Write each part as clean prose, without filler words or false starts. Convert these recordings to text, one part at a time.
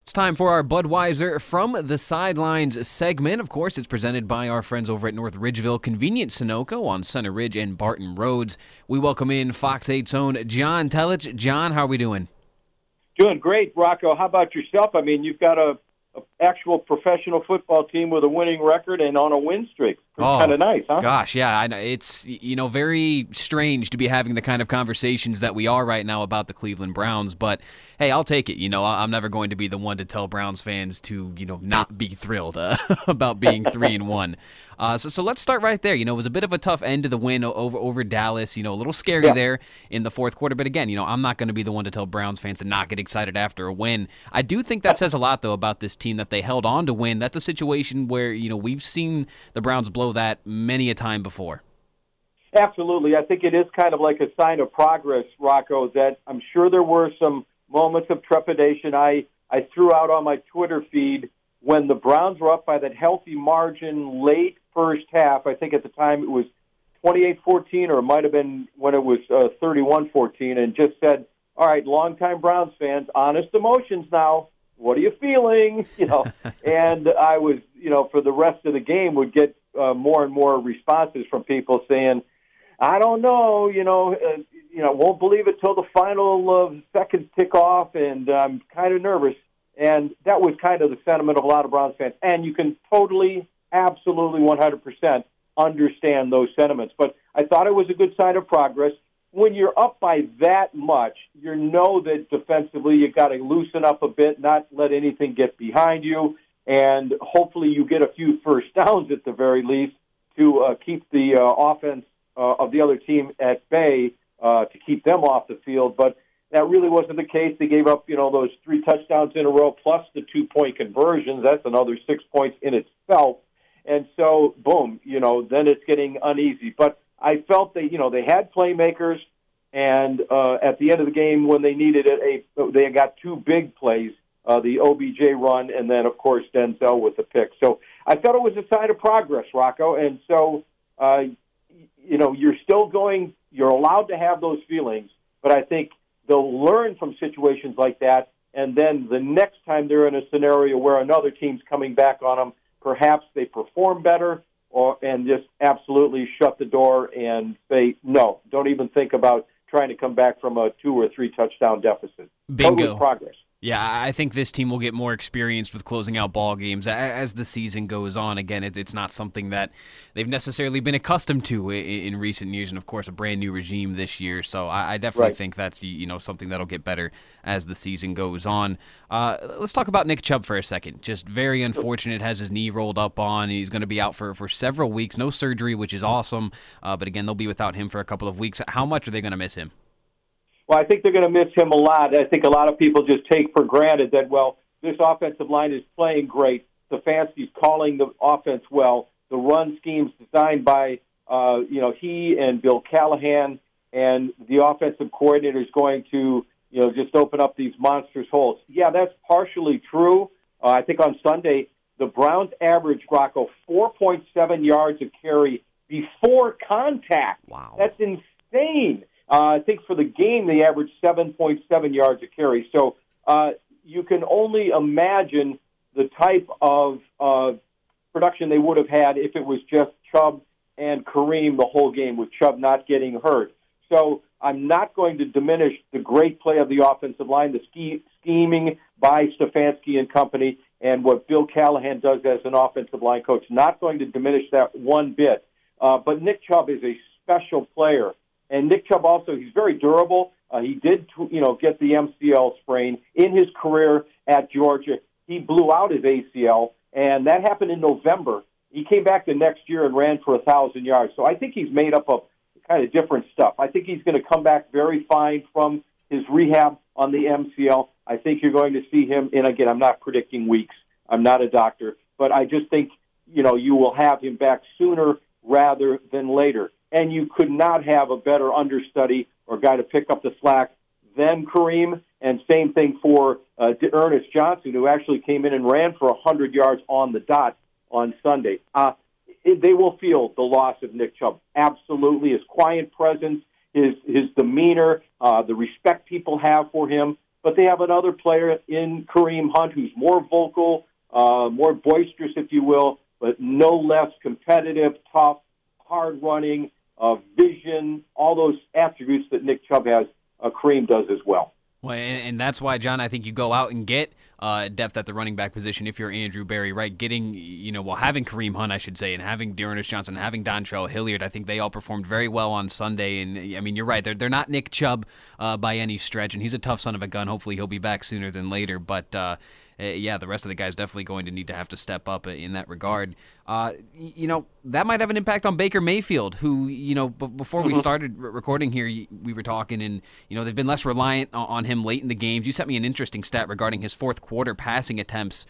It's time for our Budweiser From the Sidelines segment. Of course, it's presented by our friends over at North Ridgeville Convenient Sunoco on Center Ridge and Barton Roads. We welcome in Fox 8's own John Telich. John, how are we doing? Doing great, Rocco. How about yourself? I mean, you've got a actual professional football team with a winning record and on a win streak. Kind of nice, huh? Gosh, yeah. It's, very strange to be having the kind of conversations that we are right now about the Cleveland Browns. But, hey, I'll take it. I'm never going to be the one to tell Browns fans to, not be thrilled about being 3-1. So let's start right there. It was a bit of a tough end to the win over Dallas. A little scary there in the fourth quarter. But again, I'm not going to be the one to tell Browns fans to not get excited after a win. I do think that says a lot, though, about this team that they held on to win. That's a situation where, we've seen the Browns blow that many a time before. Absolutely. I think it is kind of like a sign of progress, Rocco, that I'm sure there were some moments of trepidation. I threw out on my Twitter feed when the Browns were up by that healthy margin late first half. I think at the time it was 28-14, or it might have been when it was 31-14, and just said, all right, longtime Browns fans, honest emotions now. What are you feeling? And I was, for the rest of the game would get more and more responses from people saying, I don't know, won't believe it till the final seconds tick off, and I'm kind of nervous. And that was kind of the sentiment of a lot of Browns fans. And you can totally, absolutely 100% understand those sentiments. But I thought it was a good sign of progress. When you're up by that much, you know that defensively you got to loosen up a bit, not let anything get behind you, and hopefully you get a few first downs at the very least to keep the offense of the other team at bay, to keep them off the field. But that really wasn't the case. They gave up, those 3 touchdowns in a row plus the 2-point conversions. That's another 6 points in itself. And so, boom, then it's getting uneasy. But I felt they had playmakers, and at the end of the game when they needed it, they got 2 big plays, the OBJ run, and then, of course, Denzel with the pick. So I thought it was a sign of progress, Rocco. And so, you're allowed to have those feelings, but I think they'll learn from situations like that, and then the next time they're in a scenario where another team's coming back on them, perhaps they perform better, and just absolutely shut the door and say, no, don't even think about trying to come back from a 2 or 3 touchdown deficit. Bingo. Totally progress. Yeah, I think this team will get more experienced with closing out ball games as the season goes on. Again, it's not something that they've necessarily been accustomed to in recent years, and of course, a brand new regime this year. So I definitely think that's something that'll get better as the season goes on. Let's talk about Nick Chubb for a second. Just very unfortunate, has his knee rolled up on. He's going to be out for several weeks. No surgery, which is awesome. But again, they'll be without him for a couple of weeks. How much are they going to miss him? Well, I think they're going to miss him a lot. I think a lot of people just take for granted that, this offensive line is playing great. Stefanski's calling the offense well. The run scheme's designed by, he and Bill Callahan, and the offensive coordinator is going to, just open up these monstrous holes. Yeah, that's partially true. I think on Sunday, the Browns averaged, Rocco, 4.7 yards a carry before contact. Wow. That's insane. I think for the game, they averaged 7.7 yards a carry. So you can only imagine the type of production they would have had if it was just Chubb and Kareem the whole game, with Chubb not getting hurt. So I'm not going to diminish the great play of the offensive line, the scheming by Stefanski and company, and what Bill Callahan does as an offensive line coach. Not going to diminish that one bit. But Nick Chubb is a special player. And Nick Chubb also, he's very durable. He did, get the MCL sprain in his career at Georgia. He blew out his ACL, and that happened in November. He came back the next year and ran for 1,000 yards. So I think he's made up of kind of different stuff. I think he's going to come back very fine from his rehab on the MCL. I think you're going to see him, and again, I'm not predicting weeks. I'm not a doctor. But I just think, you will have him back sooner rather than later. And you could not have a better understudy or guy to pick up the slack than Kareem. And same thing for Ernest Johnson, who actually came in and ran for 100 yards on the dot on Sunday. They will feel the loss of Nick Chubb. Absolutely. His quiet presence, his demeanor, the respect people have for him. but they have another player in Kareem Hunt who's more vocal, more boisterous, if you will, but no less competitive, tough, hard-running, vision, all those attributes that Nick Chubb has, Kareem does as well. Well, and that's why, John, I think you go out and get depth at the running back position if you're Andrew Berry, right? Getting, having Kareem Hunt, I should say, and having D'Ernest Johnson, having Dontrell Hilliard, I think they all performed very well on Sunday. And, I mean, you're right. They're not Nick Chubb by any stretch, and he's a tough son of a gun. Hopefully he'll be back sooner than later. But, the rest of the guys definitely going to need to have to step up in that regard. That might have an impact on Baker Mayfield, who, before we started recording here, we were talking, and, they've been less reliant on him late in the games. You sent me an interesting stat regarding his fourth quarter passing attempts.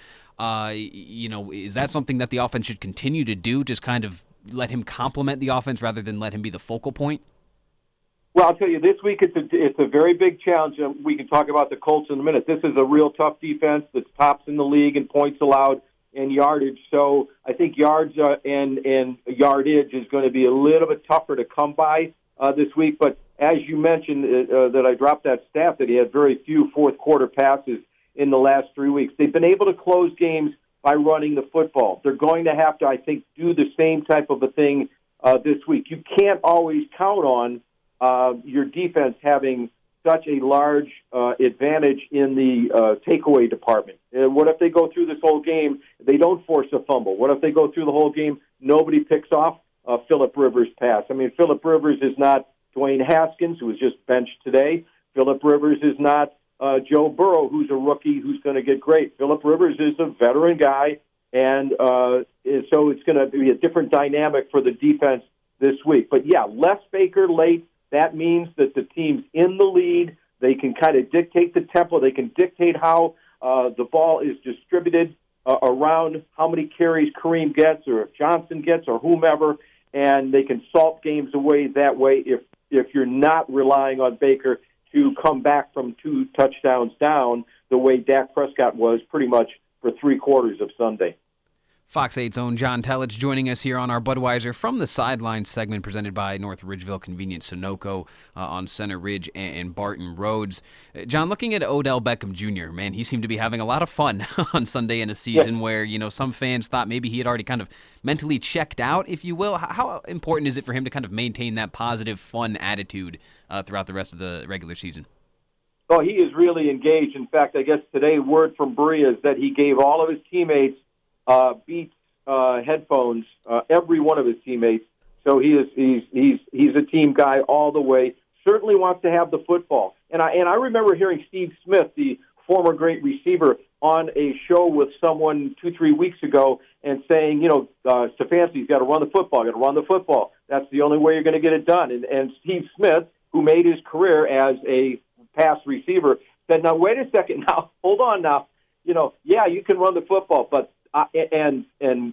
Is that something that the offense should continue to do, just kind of let him complement the offense rather than let him be the focal point? Well, I'll tell you, this week it's a very big challenge. We can talk about the Colts in a minute. This is a real tough defense that's tops in the league in points allowed and yardage. So I think yards and yardage is going to be a little bit tougher to come by this week. But as you mentioned, that I dropped that stat that he had very few fourth-quarter passes in the last 3 weeks. They've been able to close games by running the football. They're going to have to, I think, do the same type of a thing this week. You can't always count on your defense having such a large advantage in the takeaway department. What if they go through this whole game, they don't force a fumble? What if they go through the whole game, nobody picks off Phillip Rivers' pass? I mean, Phillip Rivers is not Dwayne Haskins, who was just benched today. Phillip Rivers is not Joe Burrow, who's a rookie who's going to get great. Phillip Rivers is a veteran guy, and so it's going to be a different dynamic for the defense this week. But, yeah, less Baker late. That means that the team's in the lead. They can kind of dictate the tempo. They can dictate how the ball is distributed around, how many carries Kareem gets or if Johnson gets or whomever, and they can salt games away that way if you're not relying on Baker to come back from 2 touchdowns down the way Dak Prescott was pretty much for 3 quarters of Sunday. Fox 8's own John Telich joining us here on our Budweiser from the Sideline segment presented by North Ridgeville Convenience Sunoco on Center Ridge and Barton Roads. John, looking at Odell Beckham Jr., man, he seemed to be having a lot of fun on Sunday in a season where, some fans thought maybe he had already kind of mentally checked out, if you will. How important is it for him to kind of maintain that positive, fun attitude throughout the rest of the regular season? Oh, he is really engaged. In fact, I guess today word from Berea is that he gave all of his teammates Beats headphones, every one of his teammates. So he's a team guy all the way. Certainly wants to have the football. And I remember hearing Steve Smith, the former great receiver, on a show with someone 2-3 weeks ago and saying, Stefanski's got to run the football. That's the only way you're going to get it done. And Steve Smith, who made his career as a pass receiver, said, now, wait a second now, hold on now. You can run the football, but and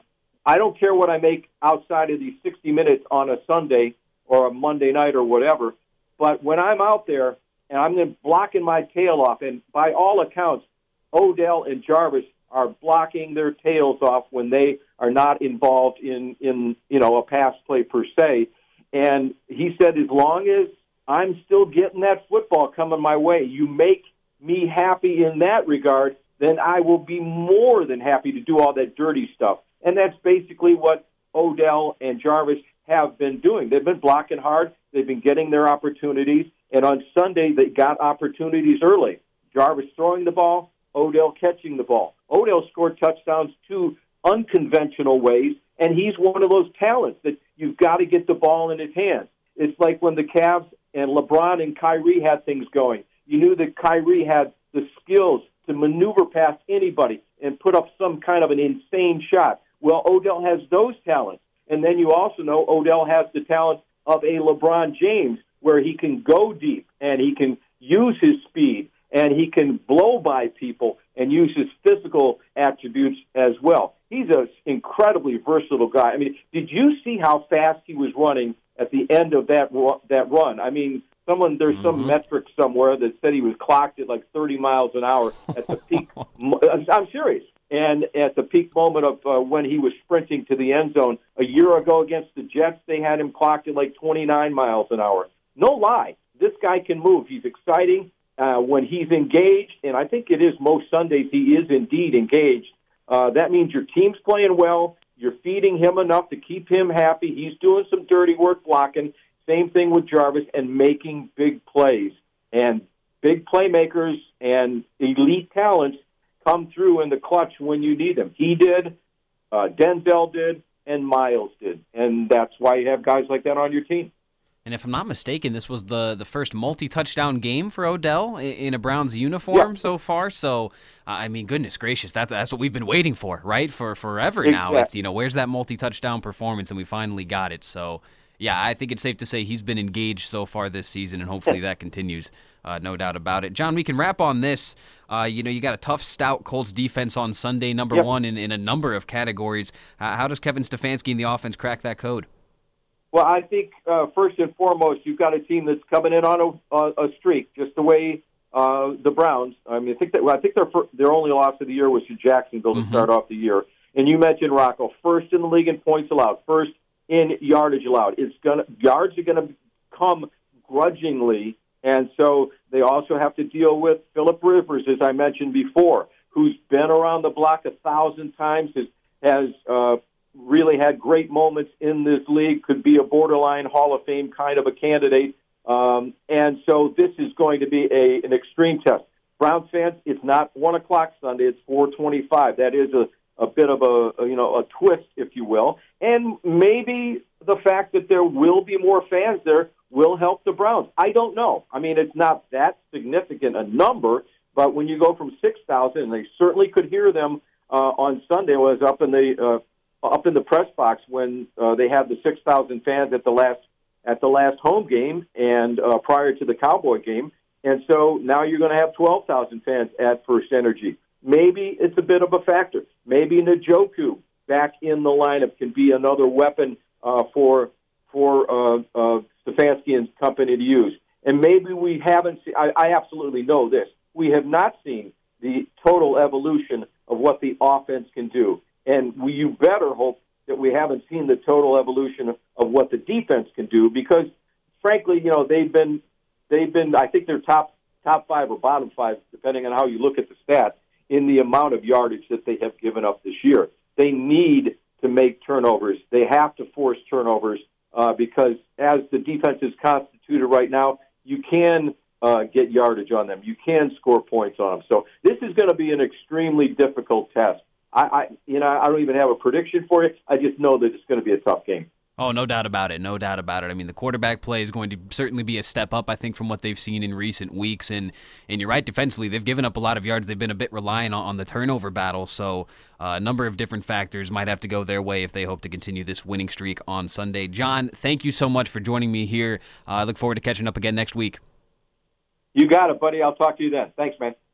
I don't care what I make outside of these 60 minutes on a Sunday or a Monday night or whatever, but when I'm out there and I'm blocking my tail off, and by all accounts, Odell and Jarvis are blocking their tails off when they are not involved in a pass play per se. And he said, as long as I'm still getting that football coming my way, you make me happy in that regard, then I will be more than happy to do all that dirty stuff. And that's basically what Odell and Jarvis have been doing. They've been blocking hard. They've been getting their opportunities. And on Sunday, they got opportunities early. Jarvis throwing the ball, Odell catching the ball. Odell scored touchdowns 2 unconventional ways, and he's one of those talents that you've got to get the ball in his hands. It's like when the Cavs and LeBron and Kyrie had things going. You knew that Kyrie had the skills to maneuver past anybody and put up some kind of an insane shot. Well, Odell has those talents. And then you also know Odell has the talent of a LeBron James, where he can go deep and he can use his speed and he can blow by people and use his physical attributes as well. He's an incredibly versatile guy. I mean, did you see how fast he was running at the end of that run? I mean, there's some metric somewhere that said he was clocked at like 30 miles an hour at the peak. I'm serious. And at the peak moment of when he was sprinting to the end zone a year ago against the Jets, they had him clocked at like 29 miles an hour. No lie. This guy can move. He's exciting. when he's engaged, and I think it is most Sundays he is indeed engaged, that means your team's playing well, you're feeding him enough to keep him happy, he's doing some dirty work blocking, same thing with Jarvis, and making big plays. And big playmakers and elite talents come through in the clutch when you need them. He did, Denzel did, and Miles did. And that's why you have guys like that on your team. And if I'm not mistaken, this was the first multi-touchdown game for Odell in a Browns uniform so far. So, I mean, goodness gracious, that's what we've been waiting for, right? For forever now. It's, where's that multi-touchdown performance? And we finally got it. So, yeah, I think it's safe to say he's been engaged so far this season, and hopefully that continues. No doubt about it. John, we can wrap on this. You got a tough, stout Colts defense on Sunday, number one in a number of categories. How does Kevin Stefanski and the offense crack that code? Well, I think first and foremost, you've got a team that's coming in on a streak, just the way the Browns. I mean, I think their only loss of the year was to Jacksonville to start off the year. And you mentioned Rocco, first in the league in points allowed, first in yardage allowed. Yards are going to come grudgingly, and so they also have to deal with Phillip Rivers, as I mentioned before, who's been around the block 1,000 times, has really had great moments in this league, could be a borderline Hall of Fame kind of a candidate. And so this is going to be an extreme test. Browns fans, it's not 1 o'clock Sunday, it's 4:25. That is a bit of a twist, if you will. And maybe the fact that there will be more fans there will help the Browns. I don't know. I mean, it's not that significant a number, but when you go from 6,000, and they certainly could hear them on Sunday, was up in the press box when they had the 6,000 fans at the last home game and prior to the Cowboy game. And so now you're going to have 12,000 fans at First Energy. Maybe it's a bit of a factor. Maybe Njoku back in the lineup can be another weapon for Stefanski and company to use. And maybe we haven't seen, I absolutely know this, we have not seen the total evolution of what the offense can do. And you better hope that we haven't seen the total evolution of what the defense can do, because, frankly, they've been. I think they're top 5 or bottom 5, depending on how you look at the stats, in the amount of yardage that they have given up this year. They need to make turnovers. They have to force turnovers because, as the defense is constituted right now, you can get yardage on them. You can score points on them. So this is going to be an extremely difficult test. I don't even have a prediction for you. I just know that it's going to be a tough game. Oh, no doubt about it. No doubt about it. I mean, the quarterback play is going to certainly be a step up, I think, from what they've seen in recent weeks. And you're right, defensively, they've given up a lot of yards. They've been a bit reliant on the turnover battle. So a number of different factors might have to go their way if they hope to continue this winning streak on Sunday. John, thank you so much for joining me here. I look forward to catching up again next week. You got it, buddy. I'll talk to you then. Thanks, man.